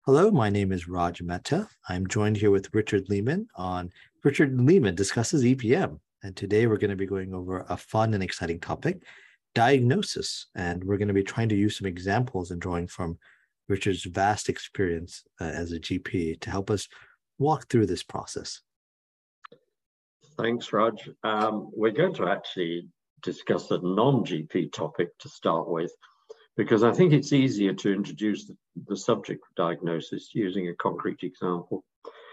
Hello, my name is Raj Mehta. I'm joined here with Richard Lehman on Richard Lehman Discusses EPM. And today we're going to be going over a fun and exciting topic, diagnosis. And we're going to be trying to use some examples and drawing from Richard's vast experience as a GP to help us walk through this process. Thanks, Raj. We're going to actually discuss a non-GP topic to start with, because I think it's easier to introduce the subject of diagnosis using a concrete example.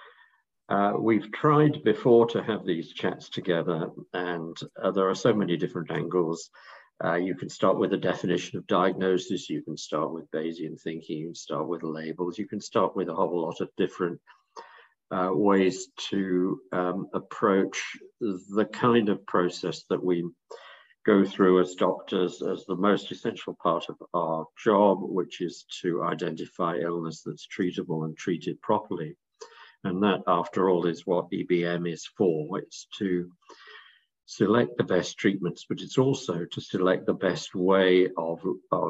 We've tried before to have these chats together, and there are so many different angles. You can start with a definition of diagnosis, you can start with Bayesian thinking, you can start with labels, you can start with a whole lot of different ways to approach the kind of process that we go through as doctors as the most essential part of our job, which is to identify illness that's treatable and treat it properly. And that, after all, is what EBM is for. It's to select the best treatments, but it's also to select the best way of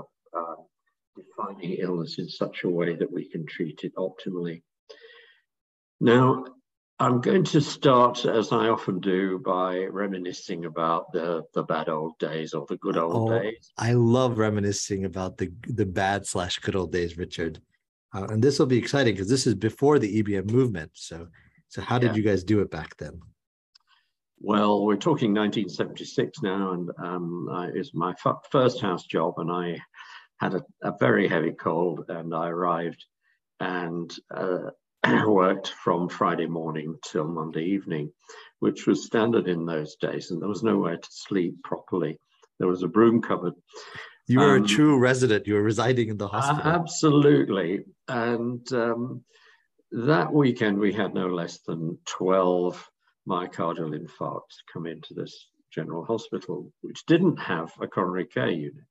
defining illness in such a way that we can treat it optimally. Now, I'm going to start, as I often do, by reminiscing about the bad old days or the good old days. I love reminiscing about the bad/good old days, Richard. And this will be exciting because this is before the EBM movement. So how did you guys do it back then? Well, we're talking 1976 now, and it's my first house job, and I had a very heavy cold, and I arrived and worked from Friday morning till Monday evening, which was standard in those days, and there was nowhere to sleep properly. There was a broom cupboard. You were a true resident. You were residing in the hospital. Absolutely. And that weekend, we had no less than 12 myocardial infarcts come into this general hospital, which didn't have a coronary care unit.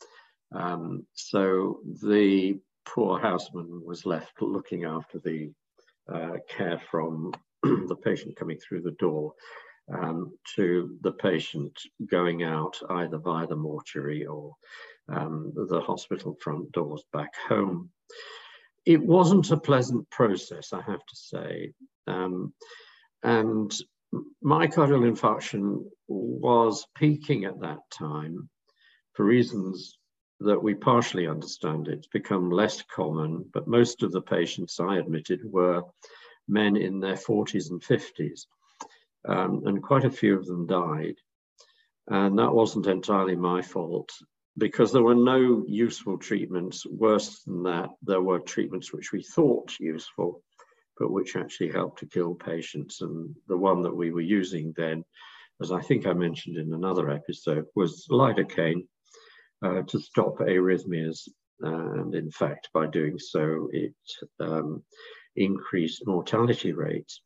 So the poor houseman was left looking after the care from the patient coming through the door to the patient going out either via the mortuary or the hospital front doors back home. It wasn't a pleasant process, I have to say. And myocardial infarction was peaking at that time for reasons that we partially understand. It's become less common, but most of the patients I admitted were men in their 40s and 50s, and quite a few of them died. And that wasn't entirely my fault, because there were no useful treatments. Worse than that, there were treatments which we thought useful, but which actually helped to kill patients. And the one that we were using then, as I think I mentioned in another episode, was lidocaine, to stop arrhythmias, and in fact, by doing so, it increased mortality rates.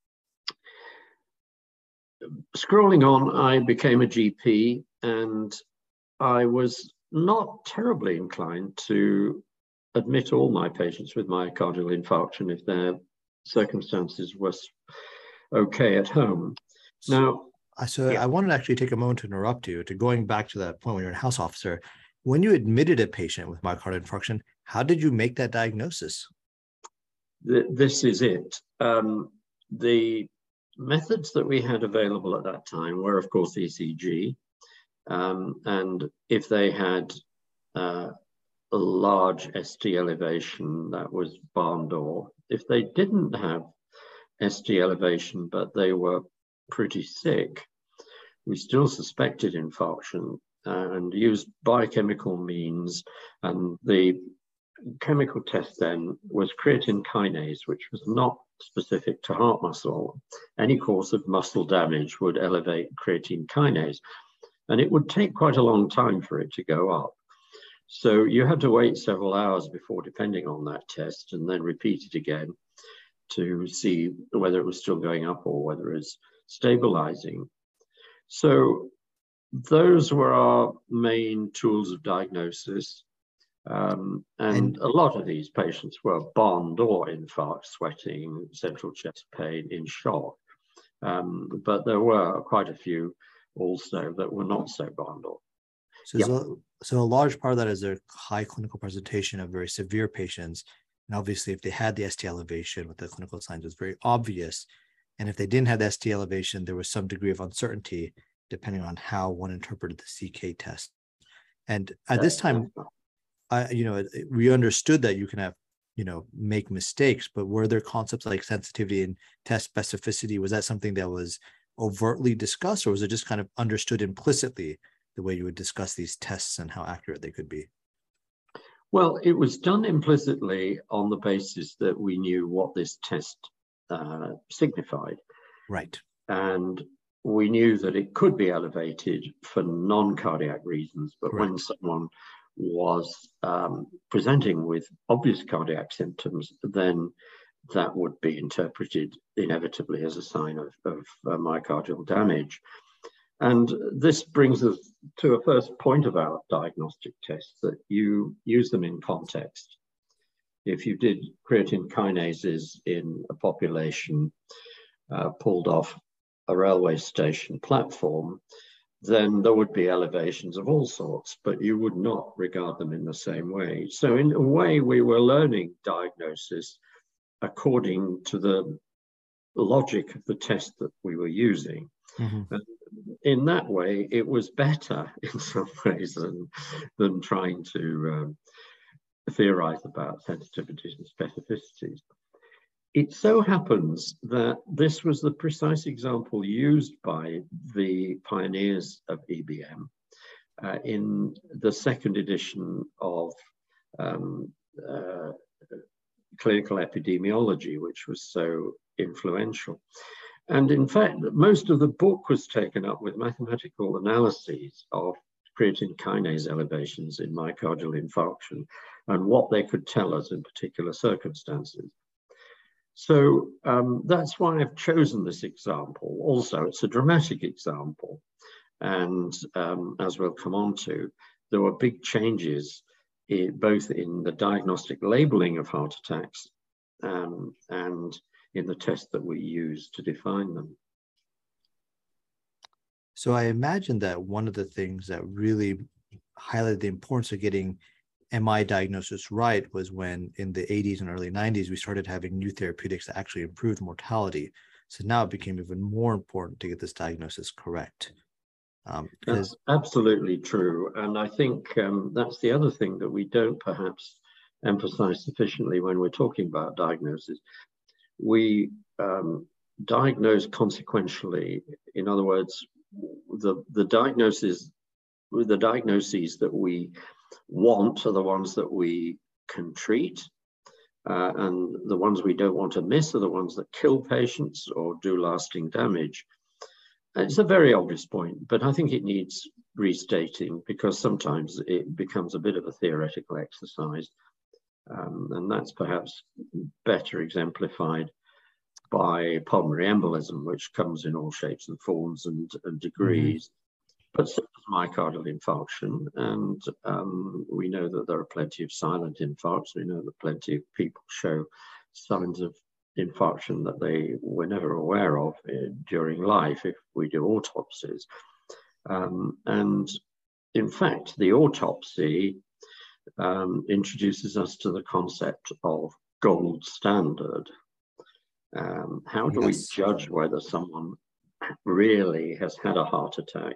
Scrolling on, I became a GP, and I was not terribly inclined to admit all my patients with myocardial infarction if their circumstances were okay at home. Now, I wanted to actually take a moment to interrupt you, to going back to that point when you're a house officer. When you admitted a patient with myocardial infarction, how did you make that diagnosis? This is it. The methods that we had available at that time were, of course, ECG. And if they had a large ST elevation, that was barn door. If they didn't have ST elevation, but they were pretty sick, we still suspected infarction and used biochemical means. And the chemical test then was creatine kinase, which was not specific to heart muscle. Any course of muscle damage would elevate creatine kinase, and it would take quite a long time for it to go up. So you had to wait several hours before depending on that test, and then repeat it again to see whether it was still going up or whether it's stabilizing. So those were our main tools of diagnosis. And a lot of these patients were barn door infarct, sweating, central chest pain, in shock. But there were quite a few also that were not so barn door. So a large part of that is their high clinical presentation of very severe patients. And obviously, if they had the ST elevation with the clinical signs, it was very obvious. And if they didn't have the ST elevation, there was some degree of uncertainty depending on how one interpreted the CK test. And at this time, we understood that you can have, make mistakes, but were there concepts like sensitivity and test specificity? Was that something that was overtly discussed, or was it just kind of understood implicitly the way you would discuss these tests and how accurate they could be? Well, it was done implicitly on the basis that we knew what this test signified. Right. And we knew that it could be elevated for non-cardiac reasons, but Correct. when someone was presenting with obvious cardiac symptoms, then that would be interpreted inevitably as a sign of myocardial damage. And this brings us to a first point of our diagnostic tests, that you use them in context. If you did creatine kinases in a population pulled off a railway station platform, then there would be elevations of all sorts, but you would not regard them in the same way. So in a way, we were learning diagnosis according to the logic of the test that we were using. Mm-hmm. And in that way, it was better in some ways than trying to theorize about sensitivities and specificities. It so happens that this was the precise example used by the pioneers of EBM in the second edition of clinical epidemiology, which was so influential. And in fact, most of the book was taken up with mathematical analyses of creatine kinase elevations in myocardial infarction and what they could tell us in particular circumstances. So that's why I've chosen this example. Also, it's a dramatic example. And as we'll come on to, there were big changes both in the diagnostic labeling of heart attacks and in the test that we use to define them. So I imagine that one of the things that really highlighted the importance of getting MI diagnosis right was when in the 80s and early 90s, we started having new therapeutics that actually improved mortality. So now it became even more important to get this diagnosis correct. That's absolutely true. And I think that's the other thing that we don't perhaps emphasize sufficiently when we're talking about diagnosis. We diagnose consequentially. In other words, the diagnoses that we want are the ones that we can treat, and the ones we don't want to miss are the ones that kill patients or do lasting damage. It's a very obvious point, but I think it needs restating because sometimes it becomes a bit of a theoretical exercise, and that's perhaps better exemplified by pulmonary embolism, which comes in all shapes and forms and degrees. But so does myocardial infarction, and we know that there are plenty of silent infarcts. We know that plenty of people show signs of infarction that they were never aware of during life if we do autopsies. And in fact, the autopsy introduces us to the concept of gold standard. How do we judge whether someone really has had a heart attack?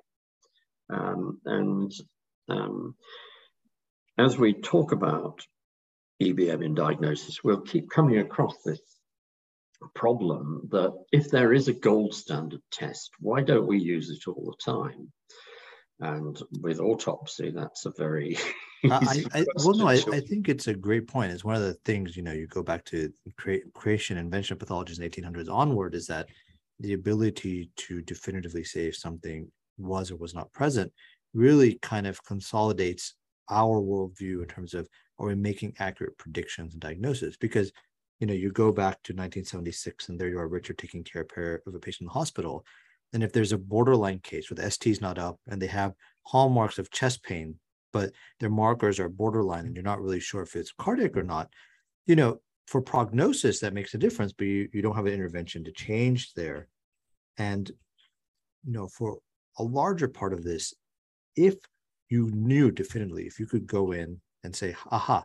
As we talk about EBM in diagnosis, we'll keep coming across this problem that if there is a gold standard test, why don't we use it all the time? And with autopsy, that's a very easy I think it's a great point. It's one of the things, you go back to creation, invention, pathologies in 1800s onward, is that the ability to definitively say if something was or was not present really kind of consolidates our worldview in terms of, are we making accurate predictions and diagnosis? Because, you go back to 1976 and there you are, Richard, taking care of a patient in the hospital. And if there's a borderline case where the ST is not up and they have hallmarks of chest pain, but their markers are borderline and you're not really sure if it's cardiac or not, for prognosis, that makes a difference, but you don't have an intervention to change there. And, for a larger part of this, if you knew definitively, if you could go in and say, aha,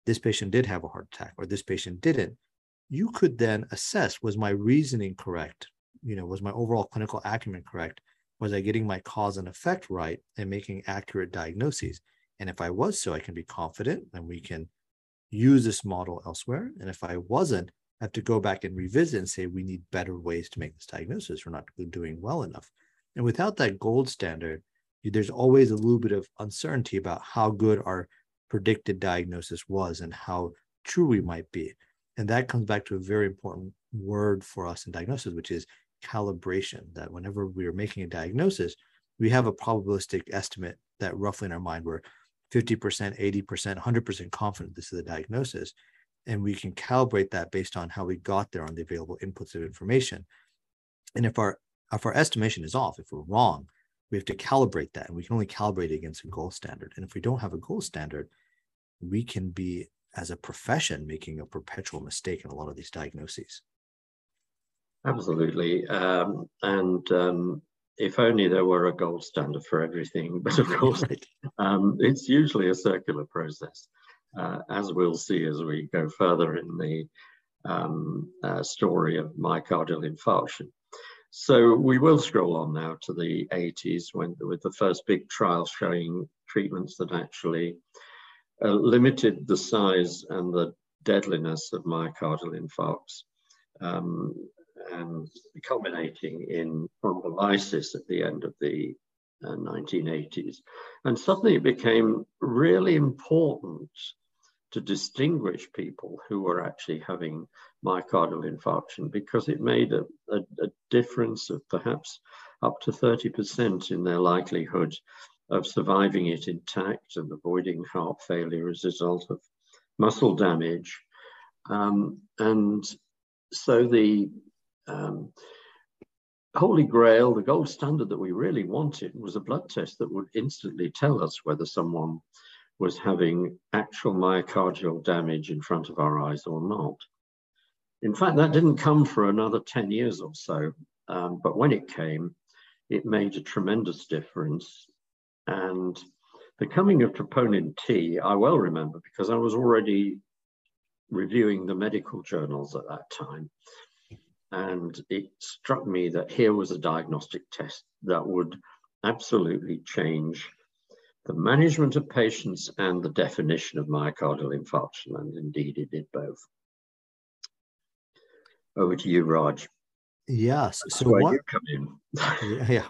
this patient did have a heart attack or this patient didn't, you could then assess, was my reasoning correct? Was my overall clinical acumen correct? Was I getting my cause and effect right and making accurate diagnoses? And if I was so, I can be confident and we can use this model elsewhere. And if I wasn't, I have to go back and revisit and say, we need better ways to make this diagnosis. We're not doing well enough. And without that gold standard, there's always a little bit of uncertainty about how good our predicted diagnosis was and how true we might be. And that comes back to a very important word for us in diagnosis, which is calibration, that whenever we are making a diagnosis, we have a probabilistic estimate that roughly in our mind we're 50%, 80%, 100% confident this is a diagnosis. And we can calibrate that based on how we got there on the available inputs of information. And if our estimation is off, if we're wrong, we have to calibrate that. And we can only calibrate it against a gold standard. And if we don't have a gold standard, we can be, as a profession, making a perpetual mistake in a lot of these diagnoses. Absolutely. If only there were a gold standard for everything. But of course, right. It's usually a circular process, as we'll see as we go further in the story of myocardial infarction. So we will scroll on now to the 80s with the first big trial showing treatments that actually limited the size and the deadliness of myocardial infarcts, and culminating in thrombolysis at the end of the 1980s. And suddenly it became really important to distinguish people who were actually having myocardial infarction, because it made a difference of perhaps up to 30% in their likelihood of surviving it intact and avoiding heart failure as a result of muscle damage. And so the Holy Grail, the gold standard that we really wanted, was a blood test that would instantly tell us whether someone was having actual myocardial damage in front of our eyes or not. In fact, that didn't come for another 10 years or so, but when it came, it made a tremendous difference. And the coming of troponin T, I well remember, because I was already reviewing the medical journals at that time. And it struck me that here was a diagnostic test that would absolutely change the management of patients and the definition of myocardial infarction. And indeed, it did both. Over to you, Raj. Yes. So what you come in? Yeah.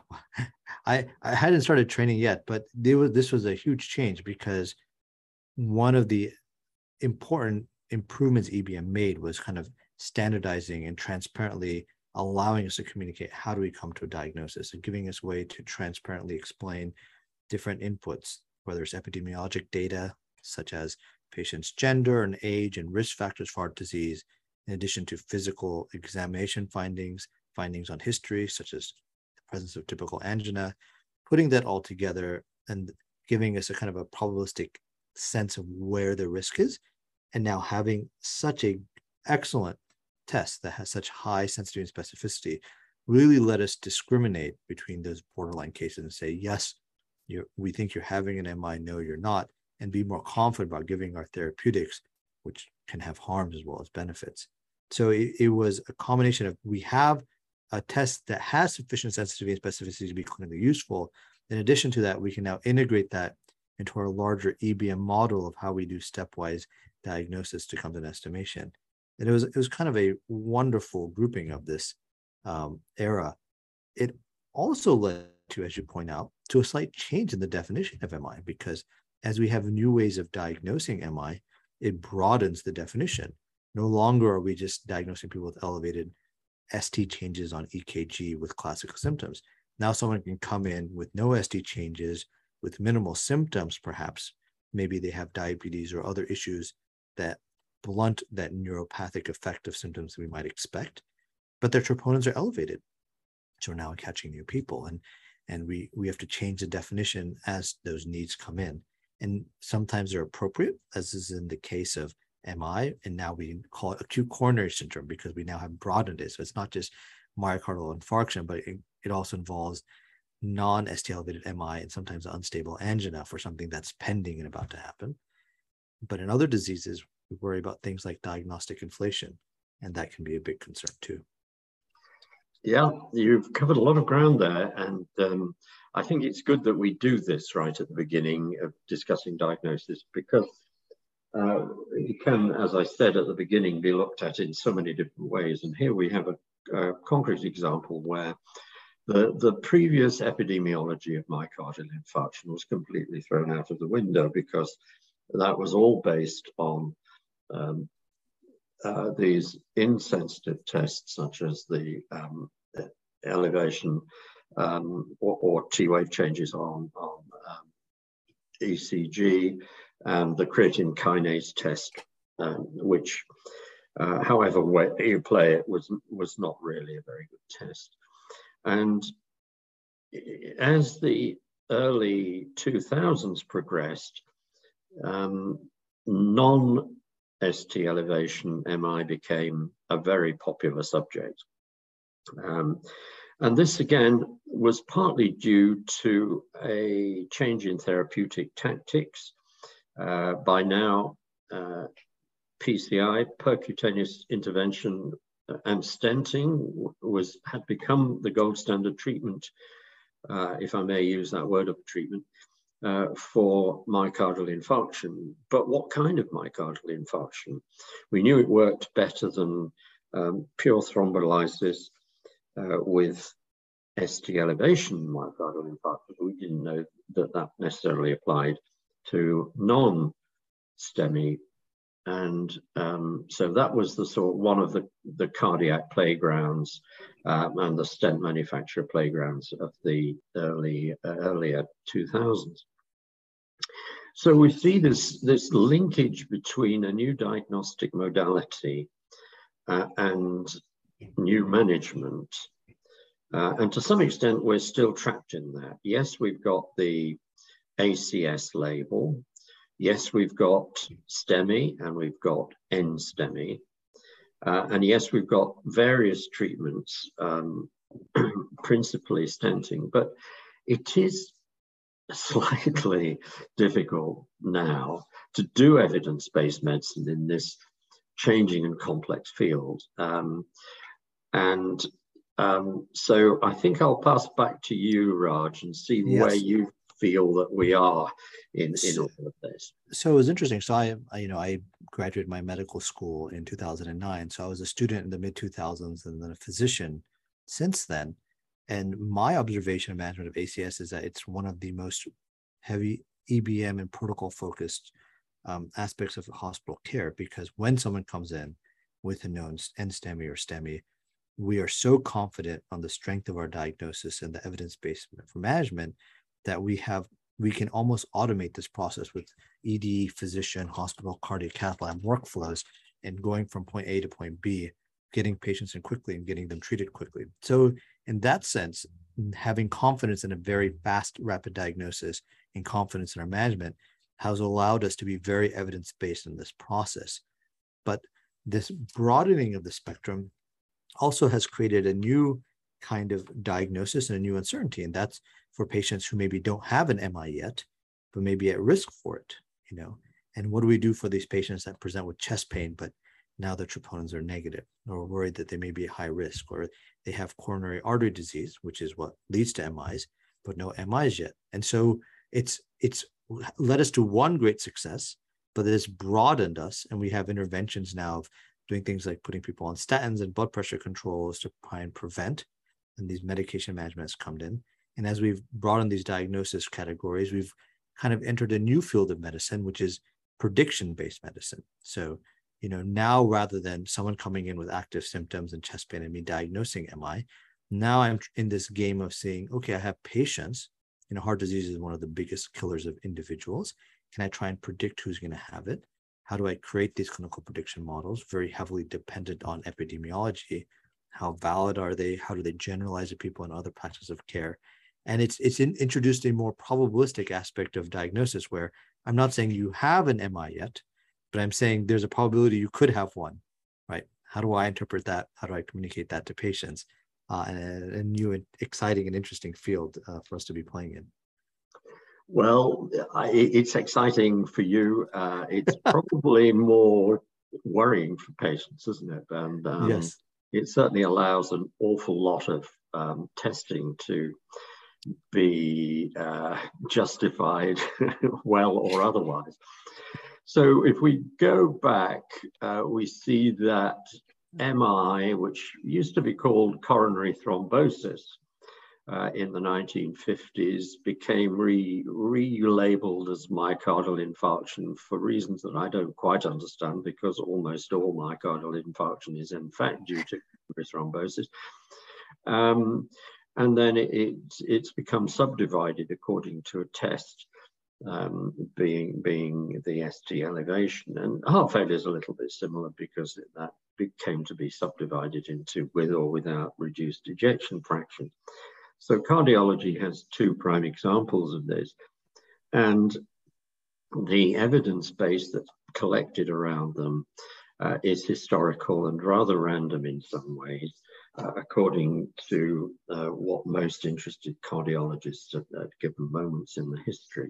I hadn't started training yet, but this was a huge change, because one of the important improvements EBM made was kind of standardizing and transparently allowing us to communicate how do we come to a diagnosis, and giving us a way to transparently explain different inputs, whether it's epidemiologic data, such as patient's gender and age and risk factors for heart disease, in addition to physical examination findings on history, such as the presence of typical angina, putting that all together and giving us a kind of a probabilistic sense of where the risk is. And now having such an excellent test that has such high sensitivity and specificity really let us discriminate between those borderline cases and say, yes, we think you're having an MI, no, you're not, and be more confident about giving our therapeutics, which can have harms as well as benefits. So it was a combination of, we have a test that has sufficient sensitivity and specificity to be clinically useful. In addition to that, we can now integrate that into our larger EBM model of how we do stepwise diagnosis to come to an estimation. And it was kind of a wonderful grouping of this era. It also led to, as you point out, to a slight change in the definition of MI, because as we have new ways of diagnosing MI, it broadens the definition. No longer are we just diagnosing people with elevated ST changes on EKG with classical symptoms. Now someone can come in with no ST changes, with minimal symptoms perhaps. Maybe they have diabetes or other issues that blunt that neuropathic effect of symptoms that we might expect, but their troponins are elevated. So we're now catching new people, and we have to change the definition as those needs come in. And sometimes they're appropriate, as is in the case of MI, and now we call it acute coronary syndrome because we now have broadened it. So it's not just myocardial infarction, but it also involves non-ST elevated MI and sometimes unstable angina for something that's pending and about to happen. But in other diseases, we worry about things like diagnostic inflation, and that can be a big concern too. Yeah, you've covered a lot of ground there, and I think it's good that we do this right at the beginning of discussing diagnosis, because it can, as I said at the beginning, be looked at in so many different ways. And here we have a concrete example where the previous epidemiology of myocardial infarction was completely thrown out of the window, because that was all based on these insensitive tests, such as the elevation or T-wave changes on ECG, and the creatine kinase test, which, however way you play it, was not really a very good test. And as the early 2000s progressed, non-ST elevation MI became a very popular subject. And this, again, was partly due to a change in therapeutic tactics. By now, PCI, percutaneous intervention, and stenting had become the gold standard treatment, if I may use that word of treatment, for myocardial infarction. But what kind of myocardial infarction? We knew it worked better than pure thrombolysis with ST elevation myocardial infarction. We didn't know that that necessarily applied to non-STEMI. And so that was the sort of one of the cardiac playgrounds and the stent manufacturer playgrounds of the earlier 2000s. So we see this linkage between a new diagnostic modality and new management. And to some extent, we're still trapped in that. Yes, we've got the ACS label. Yes, we've got STEMI and we've got NSTEMI. And yes, we've got various treatments, principally stenting, but it is slightly difficult now to do evidence-based medicine in this changing and complex field. So I think I'll pass back to you, Raj, and see where you feel that we are in all of this. So it was interesting. So I graduated my medical school in 2009. So I was a student in the mid 2000s and then a physician since then. And my observation of management of ACS is that it's one of the most heavy EBM and protocol focused aspects of hospital care, because when someone comes in with a known NSTEMI or STEMI, we are so confident on the strength of our diagnosis and the evidence base for management that we can almost automate this process with ED, physician, hospital, cardiac cath lab workflows, and going from point A to point B, getting patients in quickly and getting them treated quickly. So in that sense, having confidence in a very fast, rapid diagnosis and confidence in our management has allowed us to be very evidence-based in this process. But this broadening of the spectrum also has created a new kind of diagnosis and a new uncertainty, and that's for patients who maybe don't have an MI yet, but may be at risk for it, And what do we do for these patients that present with chest pain, but now their troponins are negative, or worried that they may be at high risk, or they have coronary artery disease, which is what leads to MIs, but no MIs yet. And so it's led us to one great success, but it has broadened us, and we have interventions now of doing things like putting people on statins and blood pressure controls to try and prevent, and these medication management has come in. And as we've broadened these diagnosis categories, we've kind of entered a new field of medicine, which is prediction-based medicine. So, now rather than someone coming in with active symptoms and chest pain and me diagnosing MI, now I'm in this game of saying, okay, I have patients, heart disease is one of the biggest killers of individuals. Can I try and predict who's going to have it? How do I create these clinical prediction models, very heavily dependent on epidemiology? How valid are they? How do they generalize to people in other practices of care? And it's introduced a more probabilistic aspect of diagnosis, where I'm not saying you have an MI yet, but I'm saying there's a probability you could have one, right? How do I interpret that? How do I communicate that to patients? And a new, exciting, and interesting field for us to be playing in. Well, it's exciting for you. It's probably more worrying for patients, isn't it? And Yes. it certainly allows an awful lot of testing to be justified, well or otherwise. So if we go back, we see that MI, which used to be called coronary thrombosis in the 1950s, became relabeled as myocardial infarction for reasons that I don't quite understand, because almost all myocardial infarction is in fact due to thrombosis. And then it's become subdivided according to a test, being the ST elevation. And heart failure is a little bit similar, because that came to be subdivided into with or without reduced ejection fraction. So cardiology has two prime examples of this, and the evidence base that's collected around them is historical and rather random in some ways, according to what most interested cardiologists at given moments in the history.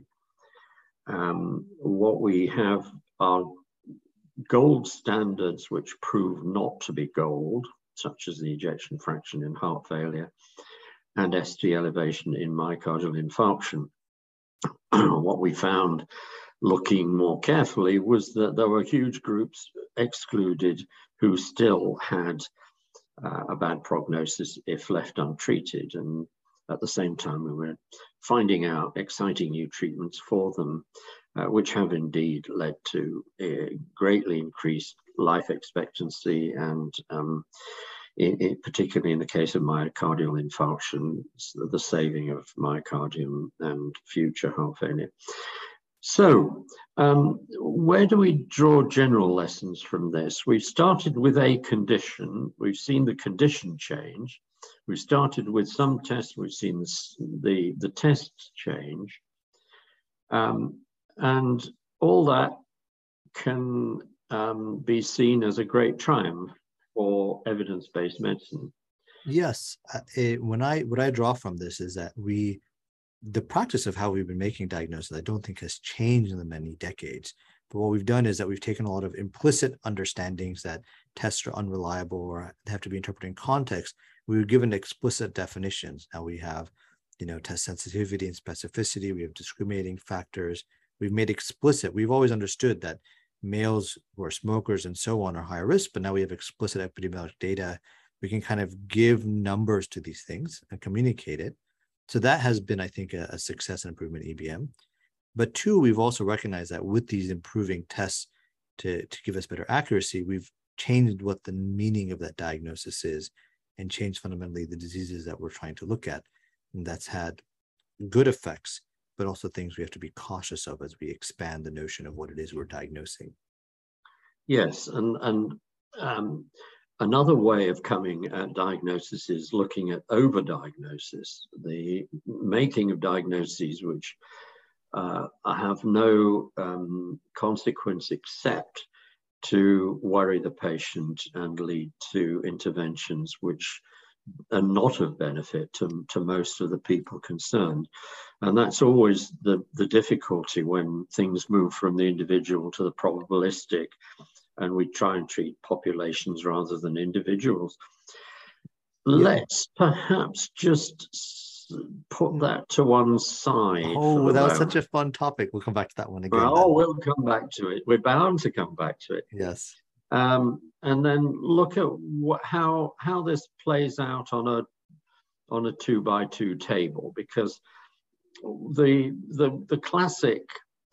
What we have are gold standards which prove not to be gold, such as the ejection fraction in heart failure and ST elevation in myocardial infarction. What we found, looking more carefully, was that there were huge groups excluded who still had a bad prognosis if left untreated. And at the same time, we were finding out exciting new treatments for them, which have indeed led to greatly increased life expectancy, and particularly in the case of myocardial infarction, the saving of myocardium and future heart failure. So where do we draw general lessons from this? We've started with a condition. We've seen the condition change. We've started with some tests. We've seen the tests change. And all that can be seen as a great triumph for evidence-based medicine. Yes. What I draw from this is that the practice of how we've been making diagnoses, I don't think has changed in the many decades. But what we've done is that we've taken a lot of implicit understandings that tests are unreliable or have to be interpreted in context. We were given explicit definitions. Now we have, test sensitivity and specificity. We have discriminating factors. We've made explicit. We've always understood that males who are smokers and so on are higher risk, but now we have explicit epidemiologic data. We can kind of give numbers to these things and communicate it. So that has been, I think, a success and improvement in EBM. But two, we've also recognized that with these improving tests to give us better accuracy, we've changed what the meaning of that diagnosis is and changed fundamentally the diseases that we're trying to look at. And that's had good effects, but also things we have to be cautious of as we expand the notion of what it is we're diagnosing. Yes, and another way of coming at diagnosis is looking at overdiagnosis, the making of diagnoses which have no consequence except to worry the patient and lead to interventions which are not of benefit to most of the people concerned. And that's always the difficulty when things move from the individual to the probabilistic, and we try and treat populations rather than individuals. Yeah. Let's perhaps just put that to one side. Oh, that was such a fun topic. We'll come back to that one again. Oh, we'll come back to it. We're bound to come back to it. Yes. And then look at how this plays out on a 2x2 table, because the classic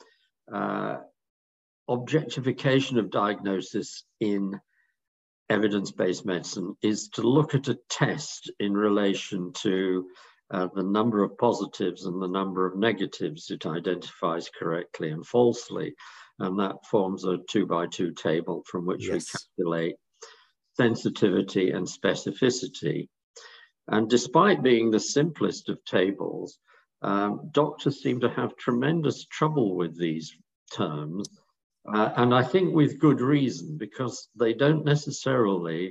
objectification of diagnosis in evidence-based medicine is to look at a test in relation to the number of positives and the number of negatives it identifies correctly and falsely. And that forms a 2x2 table from which we calculate sensitivity and specificity. And despite being the simplest of tables, doctors seem to have tremendous trouble with these terms. And I think with good reason, because they don't necessarily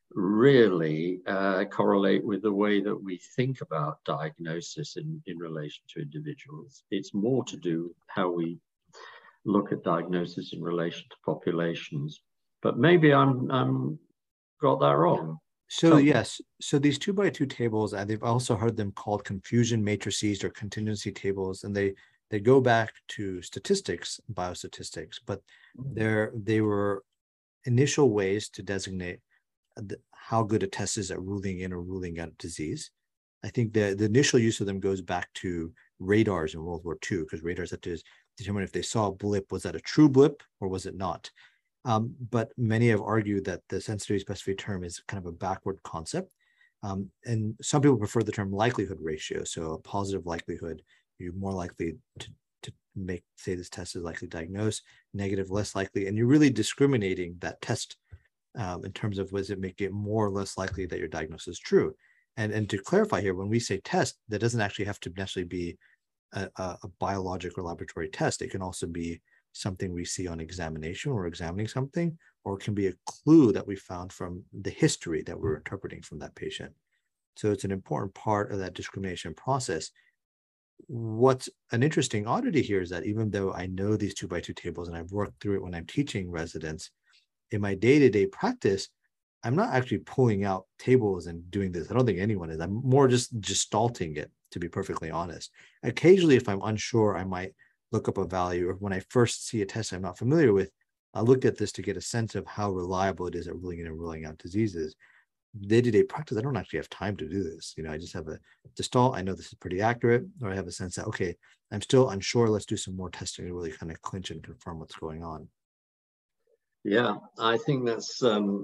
really correlate with the way that we think about diagnosis in relation to individuals. It's more to do how we look at diagnosis in relation to populations. But maybe I'm got that wrong. So yes, so these 2x2 tables, they've also heard them called confusion matrices or contingency tables, and they go back to statistics, biostatistics, but they were initial ways to designate how good a test is at ruling in or ruling out disease. I think the initial use of them goes back to radars in World War II, because radars had to determine if they saw a blip, was that a true blip or was it not? But many have argued that the sensitivity specificity term is kind of a backward concept. And some people prefer the term likelihood ratio. So a positive likelihood, you're more likely to say this test is likely diagnosed, negative, less likely. And you're really discriminating that test in terms of, does it make it more or less likely that your diagnosis is true? And to clarify here, when we say test, that doesn't actually have to necessarily be a biologic or laboratory test. It can also be something we see on examination or examining something, or it can be a clue that we found from the history that we're interpreting from that patient. So it's an important part of that discrimination process. What's an interesting oddity here is that even though I know these 2x2 tables and I've worked through it when I'm teaching residents, in my day-to-day practice, I'm not actually pulling out tables and doing this. I don't think anyone is. I'm more just gestalting it, to be perfectly honest. Occasionally, if I'm unsure, I might look up a value, or when I first see a test I'm not familiar with, I'll look at this to get a sense of how reliable it is at ruling in and ruling out diseases. Day-to-day practice, I don't actually have time to do this. I just have a gestalt. I know this is pretty accurate, or I have a sense that, okay, I'm still unsure. Let's do some more testing to really kind of clinch and confirm what's going on. Yeah, I think that's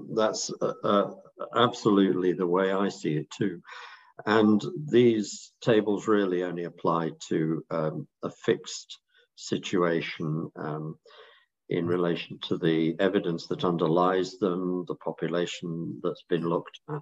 absolutely the way I see it too. And these tables really only apply to a fixed situation in relation to the evidence that underlies them, the population that's been looked at,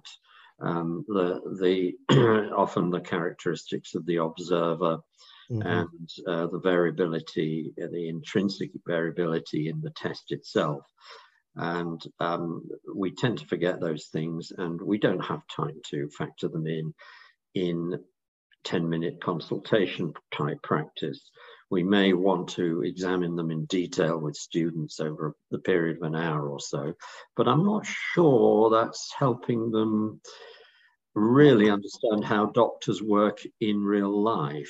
the often the characteristics of the observer, and the variability, the intrinsic variability in the test itself. And we tend to forget those things, and we don't have time to factor them in 10-minute consultation type practice. We may want to examine them in detail with students over the period of an hour or so, but I'm not sure that's helping them really understand how doctors work in real life.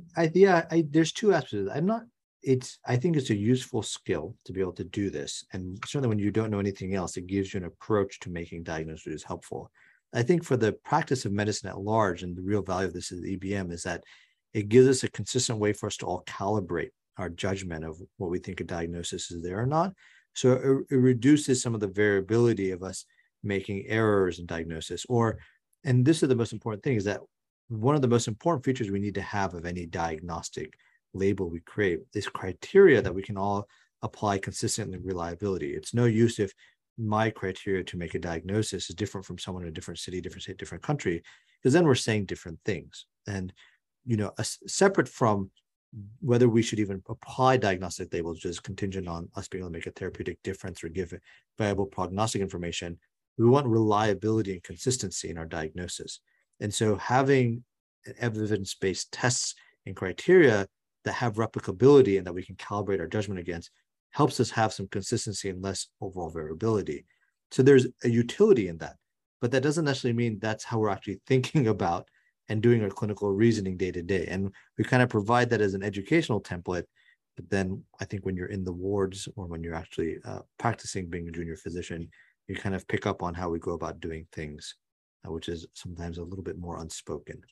There's two aspects of it. I think it's a useful skill to be able to do this. And certainly when you don't know anything else, it gives you an approach to making diagnoses helpful. I think for the practice of medicine at large, and the real value of this is EBM, is that it gives us a consistent way for us to all calibrate our judgment of what we think a diagnosis is there or not. So it reduces some of the variability of us making errors in diagnosis. And this is the most important thing, is that one of the most important features we need to have of any diagnostic label we create is criteria that we can all apply consistently with reliability. It's no use if my criteria to make a diagnosis is different from someone in a different city, different state, different country, because then we're saying different things. And, separate from whether we should even apply diagnostic labels, which is contingent on us being able to make a therapeutic difference or give viable prognostic information, we want reliability and consistency in our diagnosis. And so having evidence-based tests and criteria that have replicability and that we can calibrate our judgment against helps us have some consistency and less overall variability. So there's a utility in that, but that doesn't necessarily mean that's how we're actually thinking about and doing our clinical reasoning day to day. And we kind of provide that as an educational template, but then I think when you're in the wards or when you're actually practicing being a junior physician, you kind of pick up on how we go about doing things, which is sometimes a little bit more unspoken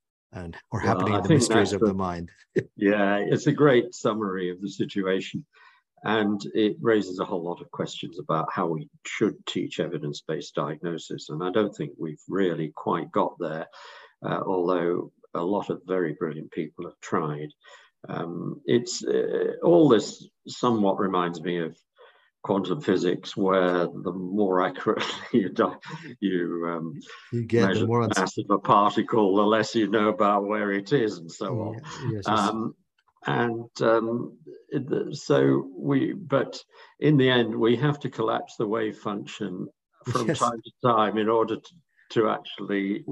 or happening in the mysteries of the mind. Yeah, it's a great summary of the situation. And it raises a whole lot of questions about how we should teach evidence-based diagnosis. And I don't think we've really quite got there, although a lot of very brilliant people have tried. All this somewhat reminds me of quantum physics, where the more accurately you get measure the mass of a particle, the less you know about where it is, and so on. Yes. But in the end, we have to collapse the wave function from Yes. time to time in order to actually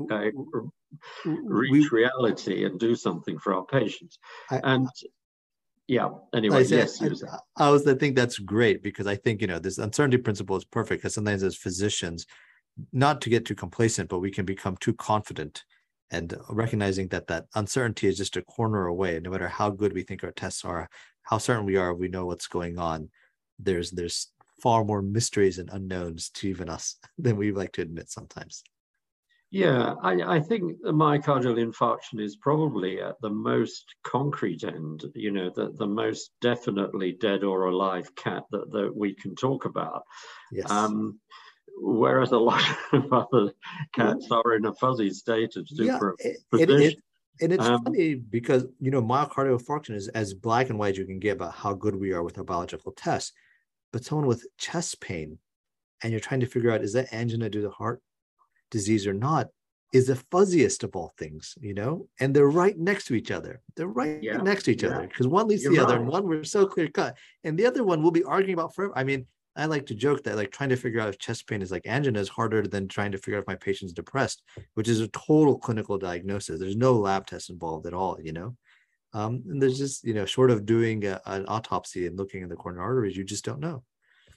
reach reality and do something for our patients. And yeah, anyway, yes. I think that's great, because I think, this uncertainty principle is perfect, because sometimes as physicians, not to get too complacent, but we can become too confident, and recognizing that uncertainty is just a corner away. No matter how good we think our tests are, how certain we are, we know what's going on. There's far more mysteries and unknowns to even us than we like to admit sometimes. Yeah, I think the myocardial infarction is probably at the most concrete end, the most definitely dead or alive cat that we can talk about. Yes. Whereas a lot of other cats are in a fuzzy state of superposition. And it's funny because, myocardial infarction is as black and white as you can get about how good we are with our biological tests. But someone with chest pain, and you're trying to figure out, is that angina due to heart disease or not, is the fuzziest of all things, and they're right next to each other. They're right next to each other, because one leads to the other, and one we're so clear cut, and the other one we'll be arguing about forever. I mean, I like to joke that, like, trying to figure out if chest pain is like angina is harder than trying to figure out if my patient's depressed, which is a total clinical diagnosis. There's no lab test involved at all, and there's just, short of doing an autopsy and looking in the coronary arteries, you just don't know.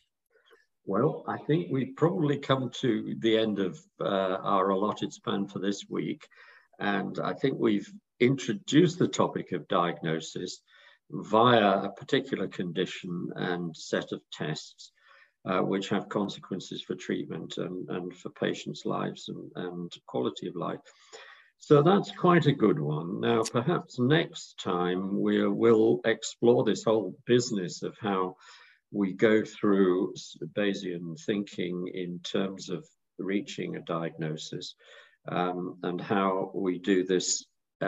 Well, I think we've probably come to the end of our allotted span for this week. And I think we've introduced the topic of diagnosis via a particular condition and set of tests, which have consequences for treatment and for patients' lives and quality of life. So that's quite a good one. Now, perhaps next time we'll explore this whole business of how we go through Bayesian thinking in terms of reaching a diagnosis, and how we do this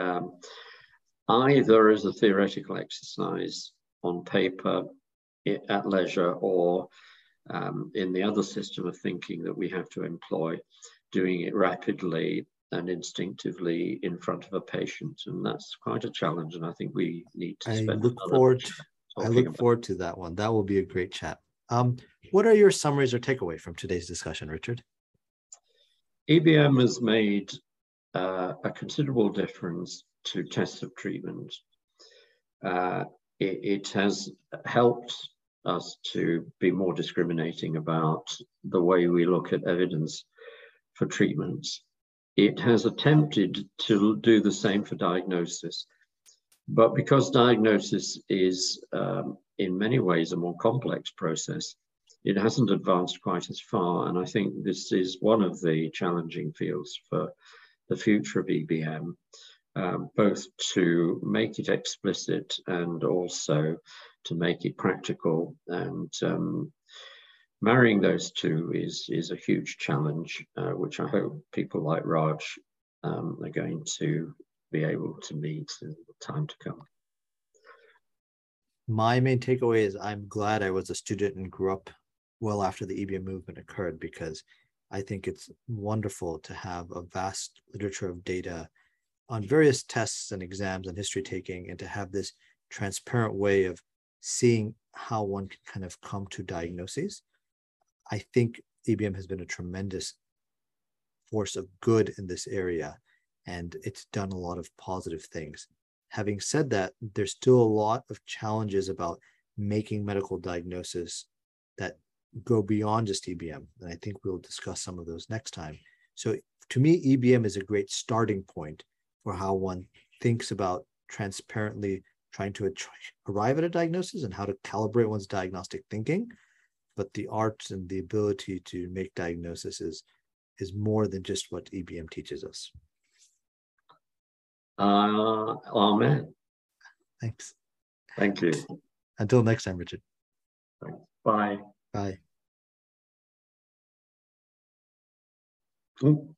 either as a theoretical exercise on paper at leisure, or in the other system of thinking that we have to employ, doing it rapidly and instinctively in front of a patient. And that's quite a challenge, and I think we need to spend I look forward to that one. That will be a great chat. What are your summaries or takeaway from today's discussion, Richard? EBM has made a considerable difference to tests of treatment. It has helped us to be more discriminating about the way we look at evidence for treatments. It has attempted to do the same for diagnosis. But because diagnosis is in many ways a more complex process, it hasn't advanced quite as far. And I think this is one of the challenging fields for the future of EBM, both to make it explicit and also to make it practical. And marrying those two is a huge challenge, which I hope people like Raj are going to be able to meet in the time to come. My main takeaway is I'm glad I was a student and grew up well after the EBM movement occurred, because I think it's wonderful to have a vast literature of data on various tests and exams and history taking, and to have this transparent way of seeing how one can kind of come to diagnoses. I think EBM has been a tremendous force of good in this area, and it's done a lot of positive things. Having said that, there's still a lot of challenges about making medical diagnosis that go beyond just EBM. And I think we'll discuss some of those next time. So to me, EBM is a great starting point for how one thinks about transparently trying to arrive at a diagnosis and how to calibrate one's diagnostic thinking. But the art and the ability to make diagnosis is more than just what EBM teaches us. Amen. Thanks. Thank you. Until next time, Richard. Thanks. Bye. Bye. Ooh.